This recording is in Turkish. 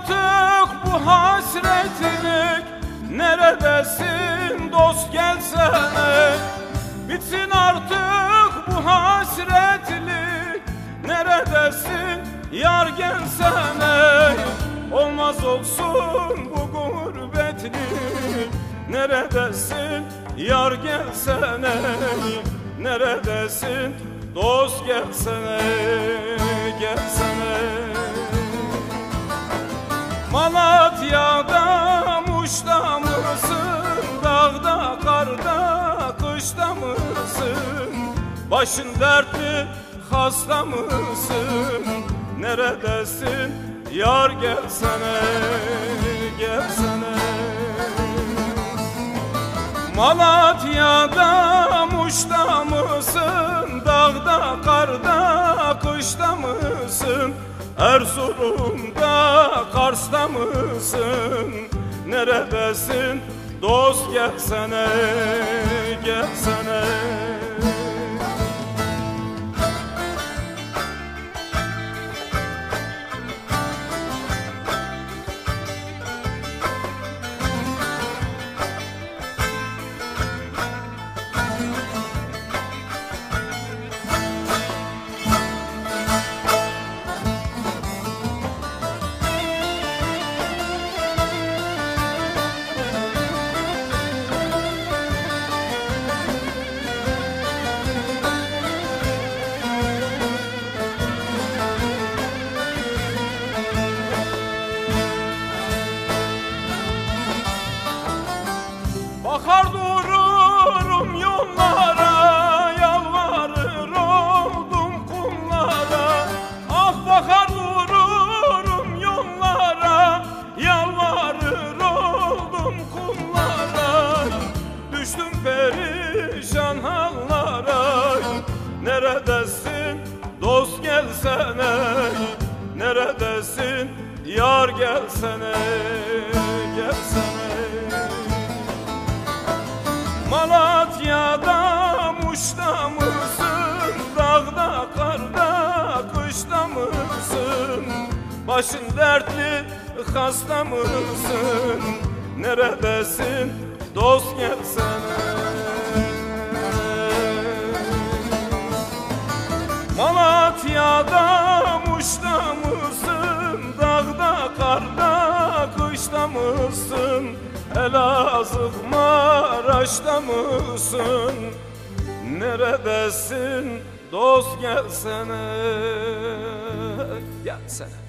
artık bu hasretlik, neredesin dost gelsene. Bitsin artık bu hasretlik, neredesin yar gelsene. Olmaz olsun bu gurbetlik, neredesin yar gelsene. Neredesin dost gelsene, gelsene. Malatya'da, Muş'ta mısın? Dağda, karda, kışta mısın? Başın dertli, hasta mısın? Neredesin? Yar gelsene, gelsene. Malatya'da, Muş'ta mısın? Dağda, karda, kışta mısın? Erzurum'da, Kars'ta mısın? Neredesin? Dost gelsene, gelsene. Bakar dururum yollara, yalvarır oldum kullara. Ah bakar dururum yollara, yalvarır oldum kullara. Düştüm perişan hallara. Neredesin dost gelsene, neredesin yar gelsene, gelsene. Malatya'da, Muş'ta mısın? Dağda, karda, kışta mısın? Başın dertli, hasta mısın? Neredesin? Dost gelsene. Malatya'da, Muş'ta mısın? Dağda, karda, kışta mısın? Elazığ, Maraş'ta mısın? Neredesin? Dost gelsene, gelsene.